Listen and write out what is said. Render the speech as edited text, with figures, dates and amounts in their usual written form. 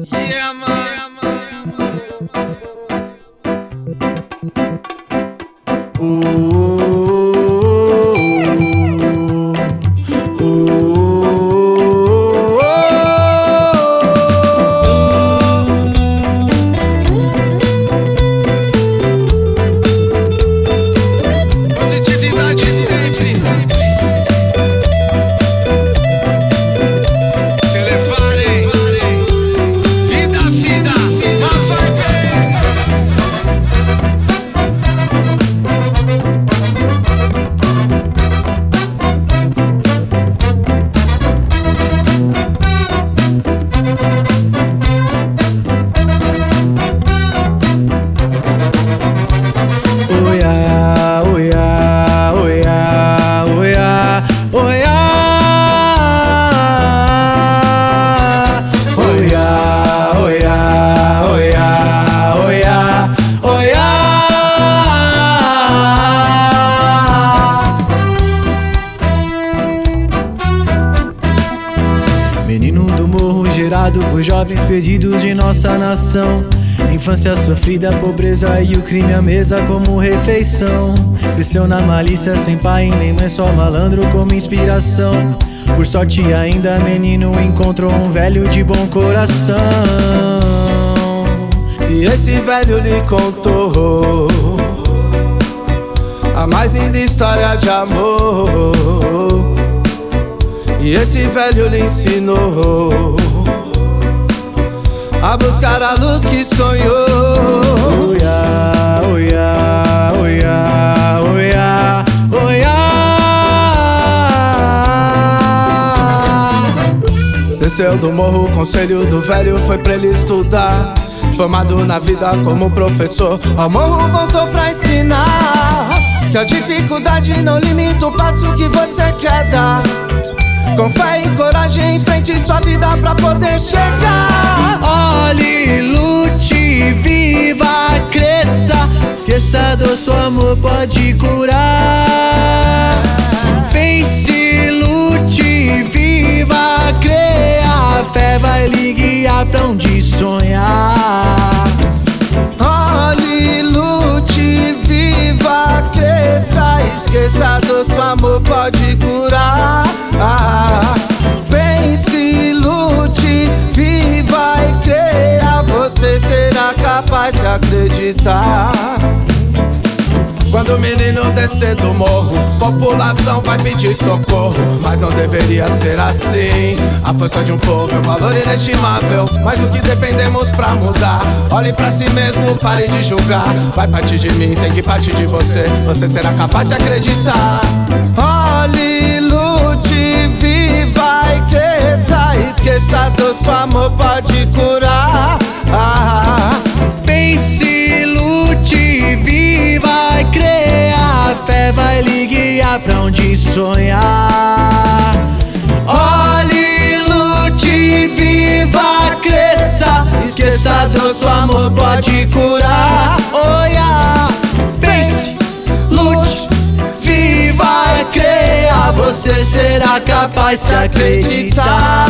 Yeah, man. Positividade sempre. Se levarem, vida, mas vai bem. Oiá, oiá, oiá, oiá, oiá. Oiá, oiá, oiá, oiá, oiá. Menino do morro gerado por jovens perdidos de nossa nação. Infância sofrida, pobreza e o crime à mesa como refeição. Cresceu na malícia, sem pai nem mãe, só malandro como inspiração. Por sorte ainda menino encontrou um velho de bom coração. E esse velho lhe contou a mais linda história de amor. E esse velho lhe ensinou a buscar a luz que sonhou. Oiá, oiá, oiá, oiá, oiá. Desceu do morro, o conselho do velho foi pra ele estudar. Formado na vida como professor, ao morro voltou pra ensinar que a dificuldade não limita o passo que você quer dar. Com fé e coragem, enfrente sua vida pra poder chegar. Olhe, lute, viva, cresça. Esqueça do seu amor, pode curar. Pense, lute, viva, creia. A fé vai lhe guiar pra onde sonhar. Olhe, lute, viva, cresça. Esqueça do seu amor, pode curar. Pense, lute, viva e creia. Você será capaz de acreditar. Quando o menino descer do morro, população vai pedir socorro. Mas não deveria ser assim. A força de um povo é um valor inestimável, mas o que dependemos pra mudar. Olhe pra si mesmo, pare de julgar. Vai partir de mim, tem que partir de você. Você será capaz de acreditar. Olhe, lute, viva e cresça. Esqueça do seu amor, pode curar. Pense, lute, viva e creia. A fé vai lhe guiar pra onde sonhar. Olhe, lute, viva, cresça. Esqueça do seu amor, pode curar. Oiá, pense, lute, viva e creia. Você será capaz de acreditar.